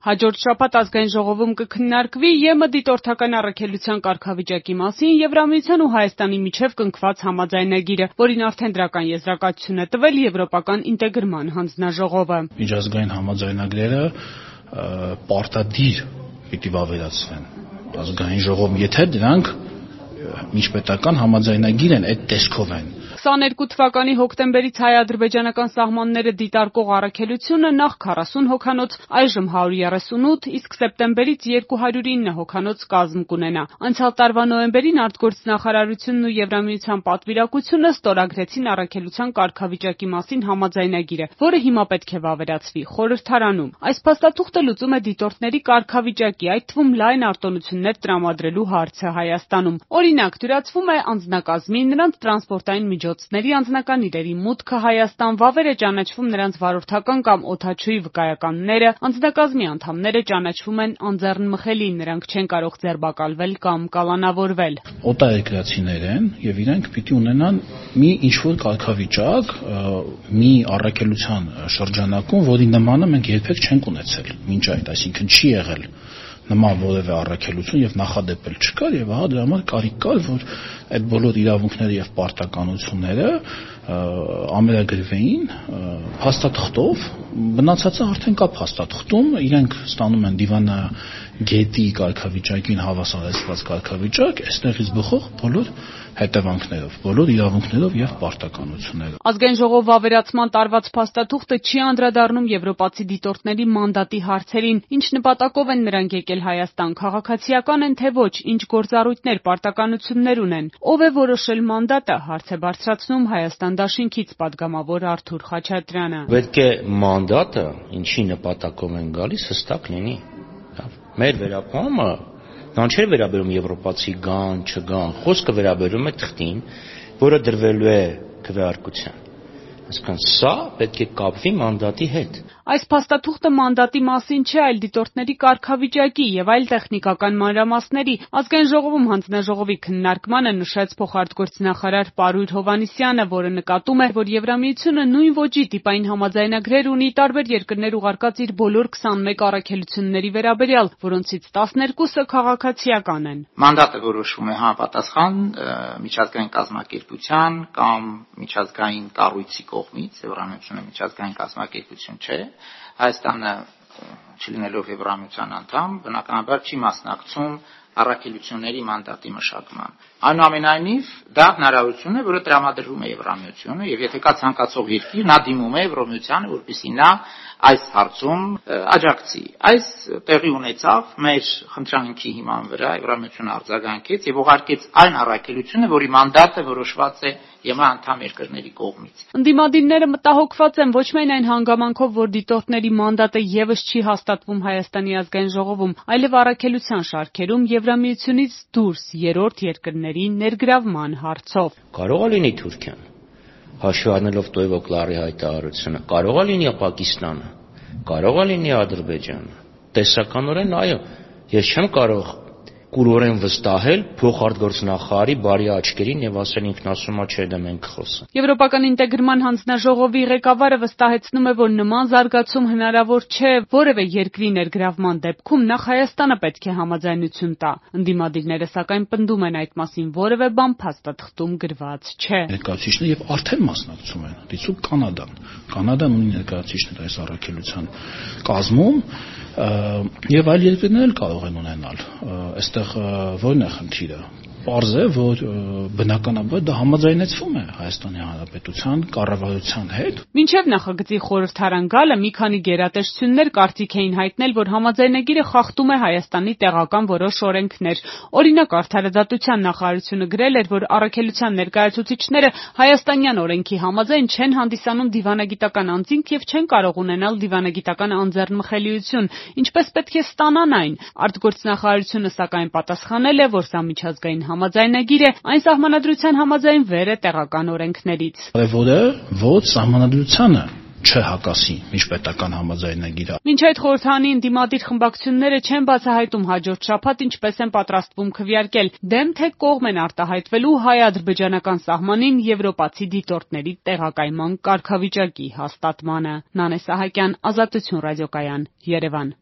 Հաջորդ շաբաթ ազգային ժողովում կքննարկվի ԵՄ դիտորդական առաքելության կարգավիճակի մասին Եվրամիության ու Հայաստանի միջև կնքված համաձայնագիրը, որին արդեն դրական եզրակացություն է տվել Եվրոպական ինտեգրման հանձնաժողովը։ Միջազգային համաձայնագրերը պարտադիր պիտի վավերացվեն ազգային ժողովում, եթե դրանք միջպետական համաձայնագիր են, այդ տեսքով են։ 22 թվականի հոկտեմբերից հայ-ադրբեջանական սահմանները դիտարկող առաքելությունը նախ 40 հոգանոց, այժմ 138, իսկ սեպտեմբերից 209 հոգանոց կազմ կունենա։ Անցյալ տարվա նոյեմբերին արտգործնախարարությունն ու Եվրամիության պատվիրակությունը ստորագրեցին առաքելության կարգավիճակի մասին համաձայնագիրը, որը հիմա պետք է վավերացվի խորհրդարանում։ Այս փաստաթուղթը լուծում է դիտորդների կարգավիճակի, այդ թվում լայն արտոնություններ տրամադրելու հարցը Հայաստանում։ Օրինակ, դյուրացվում է անձնակազմի, նրանց տրանսպորտային միջոցների անձնական իրերի մուտքը Հայաստան, վավեր է ճանաչվում նրանց վարորդական կամ օդաչուի վկայականները, անձնակազմի անդամները ճանաչվում են անձեռնմխելի, նրանք չեն կարող ձերբակալվել կամ կալանավորվել։ Օտարերկրացիներ են եւ իրենք պիտի ունենան մի ինչ-որ կարգավիճակ, մի առաքելության շրջանակում, որի նմանը մենք երբեք չենք ունեցել մինչ այդ, այսինքն չի եղել նման որևէ առաքելություն եւ նախադեպ չկար եւ ահա դրա համար կարիք կար, որ այդ բոլոր իրավունքները եւ պարտականությունները ամերագրվեին փաստաթղթով, մնացածը արդեն կա փաստաթղթում, իրենք ստանում են դիվանագետի կարգավիճակին հավասարեցված կարգավիճակ, այստեղից բխող բոլոր հետևանքներով, բոլոր իրավունքներով եւ պարտականություններով։ Ազգային ժողով վավերացման տարված փաստաթուղթը չի անդրադառնում եվրոպացի դիտորդների մանդատի հարցերին, ինչ նպատակով են նրանք եկել Հայաստան, քաղաքացիական են թե ոչ, ինչ գործառույթներ, պարտականություններ ունեն։ Ով է որոշել մանդատը, հարց է բարձրացնում Հայաստան դաշինքից պատգամավոր Արթուր Խաչատրյանը։ Պետք է մանդատը, ինչի նպատակով են գալիս, հստակ լինի։ Մեր վերապահումը Նրան չէր վերաբերում եվրոպացի գան, չգան, խոսքը վերաբերում է թղթին, որը դրվելու է քվեարկության։ Այսինքն սա պետք է կապվի մանդատի հետ։ Այս փաստաթուղթը մանդատի մասին չէ, այլ դիտորդների կարգավիճակի եւ այլ տեխնիկական մանրամասների։ Ազգային ժողովում հանձնաժողովի քննարկմանը նշեց փոխարտգործնախարար Պարույր Հովհաննիսյանը, որը նկատում է, որ Եվրամիությունը նույն ոճի տիպային համաձայնագրեր ունի տարբեր երկրներ ուղարկած իր բոլոր 21 առաքելությունների վերաբերյալ, որոնցից 12-ը քաղաքացիական են։ Մանդատը որոշվում է համապատասխան միջազգային կազմակերպության կամ միջազգային կառույցի կողմից, Եվրամիությունը միջազգային կազմակերպություն չէ։ Հայաստանը չլինելով Եվրամիության անդամ, բնականաբար չի մասնակցում առաքելությունների մանդատի մշակման։ Այնուամենայնիվ, դա հնարավորություն է, որը տրամադրվում է Եվրամիությունը, եւ եթե կա ցանկացող երկիր, նա դիմում է Եվրամիությանը, որպեսզի նա այս հարցում աջակցի։ Այս տեղի ունեցավ մեր խնդրանքի հիման վրա Եվրամիությունը արձագանքեց եւ ուղարկեց այն առաքելությունը, որի մանդատը որոշված է ԵՄ անդամ երկրների կողմից։ Ընդդիմադիրները մտահոգված են ոչ միայն այն հանգամանքով, որ դիտորդների մանդատը եւս չի հաստատվում Հայաստանի ազգային ժողովում, այլև առաքելության շարքերում Եվրամիությունից դուրս երրորդ երկրների ներգրավման հարցով։ Կարող է լինի Թուրքիան, հաշվի առնելով Տոյվոկլարի հայտարարությունը, կարող է լինի Պակիստանը, կարող է լինի Ադրբեջանը։ Տեսականորեն այո, ես չեմ կարող կուրորեն վստահել փոխարտգործնախարարի բարի աչքերին եւ ասել ինքն ասում է չէ, դա մենք խոսում։ Եվրոպական ինտեգրման հանձնաժողովի ղեկավարը վստահեցնում է, որ նման զարգացում հնարավոր չէ որևէ երկրի ներգրավման դեպքում նախ Հայաստանը պետք է համաձայնություն տա։ Ընդդիմադիրները սակայն պնդում են այդ մասին որևէ բան փաստաթղթում գրված չէ։ Ներկայացուցիչները եւ արդեն մասնակցում են, դիցուկ Կանադան։ Կանադան ունի ներկայացուցիչներ այս առաքելության կազմում եւ այլ երկրներ էլ կարող են ունենալ։ Այստեղ ո՞րն է խնդիրը։ Պարզ է, որ բնականաբար դա համաձայնեցվում է Հայաստանի Հանրապետության կառավարության հետ։ Մինչև նախագծի խորհրդարան գալը մի քանի գերատեսչություններ կարծիք էին հայտնել, որ համաձայնագիրը խախտում է Հայաստանի տեղական որոշ օրենքներ։ Օրինակ, Արդարադատության նախարարությունը գրել էր, որ առաքելության ներկայացուցիչները հայաստանյան օրենքի համաձայն չեն հանդիսանում դիվանագիտական անձինք եւ չեն կարող ունենալ դիվանագիտական անձեռնմխելիություն, ինչպես պետք է ստանան այն։ Արտգործնախարարությունը սակայն պատասխանել է, որ սա միջազգային համաձայնագիր է, այն սահմանադրության համաձայն վեր է տեղական օրենքներից։ Որը ոչ սահմանադրությանը չհակասի միջպետական համաձայնագիրը։ Մինչ այդ խորհրդանի ընդդիմադիր խմբակցությունները չեն բացահայտում հաջորդ շաբաթ ինչպես են պատրաստվում քվեարկել, դեմ թե կողմ են արտահայտվելու հայ-ադրբեջանական սահմանին եվրոպացի դիտորդների տեղակայման կարգավիճակի հաստատմանը։ Նանե Սահակյան, Ազատություն ռադիոկայան, Երևան։